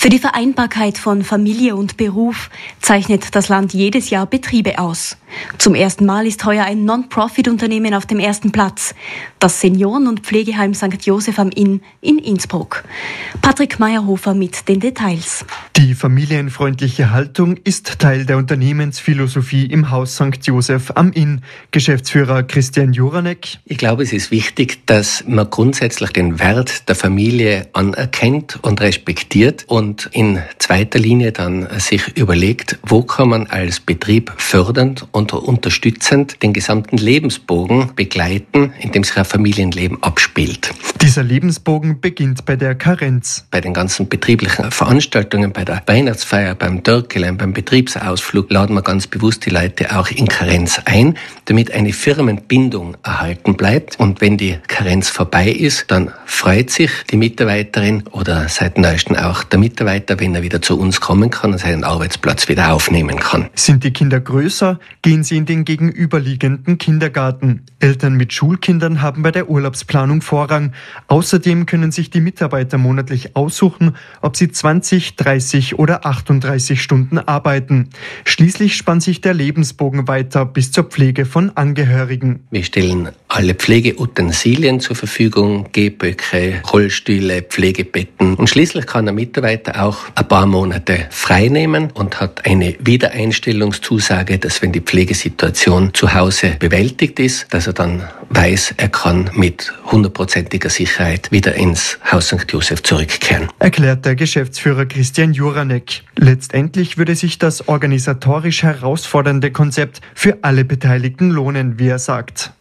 Für die Vereinbarkeit von Familie und Beruf zeichnet das Land jedes Jahr Betriebe aus. Zum ersten Mal ist heuer ein Non-Profit-Unternehmen auf dem ersten Platz, das Senioren- und Pflegeheim St. Joseph am Inn in Innsbruck. Patrick Meyerhofer mit den Details. Die familienfreundliche Haltung ist Teil der Unternehmensphilosophie im Haus St. Joseph am Inn. Geschäftsführer Christian Juranek. Ich glaube, es ist wichtig, dass man grundsätzlich den Wert der Familie anerkennt und respektiert und in zweiter Linie dann sich überlegt, wo kann man als Betrieb fördernd und unterstützend den gesamten Lebensbogen begleiten, in dem sich ein Familienleben abspielt. Dieser Lebensbogen beginnt bei der Karenz. Bei den ganzen betrieblichen Veranstaltungen, bei der Weihnachtsfeier, beim Dörkelein, beim Betriebsausflug laden wir ganz bewusst die Leute auch in Karenz ein, damit eine Firmenbindung erhalten bleibt. Und wenn die Karenz vorbei ist, dann freut sich die Mitarbeiterin oder seit neuestem auch der Mitarbeiter, wenn er wieder zu uns kommen kann und seinen Arbeitsplatz wieder aufnehmen kann. Sind die Kinder größer, gehen sie in den gegenüberliegenden Kindergarten. Eltern mit Schulkindern haben bei der Urlaubsplanung Vorrang. Außerdem können sich die Mitarbeiter monatlich aussuchen, ob sie 20, 30 oder 38 Stunden arbeiten. Schließlich spannt sich der Lebensbogen weiter bis zur Pflege von Angehörigen. Wir stellen alle Pflegeutensilien zur Verfügung, Gehböcke, Rollstühle, Pflegebetten. Und schließlich kann der Mitarbeiter auch ein paar Monate frei nehmen und hat eine Wiedereinstellungszusage, dass wenn die Pflegesituation zu Hause bewältigt ist, dass er dann weiß, er kann mit 100%iger Sicherheit wieder ins Haus St. Joseph zurückkehren. Erklärt der Geschäftsführer Christian Juranek. Letztendlich würde sich das organisatorisch herausfordernde Konzept für alle Beteiligten lohnen, wie er sagt.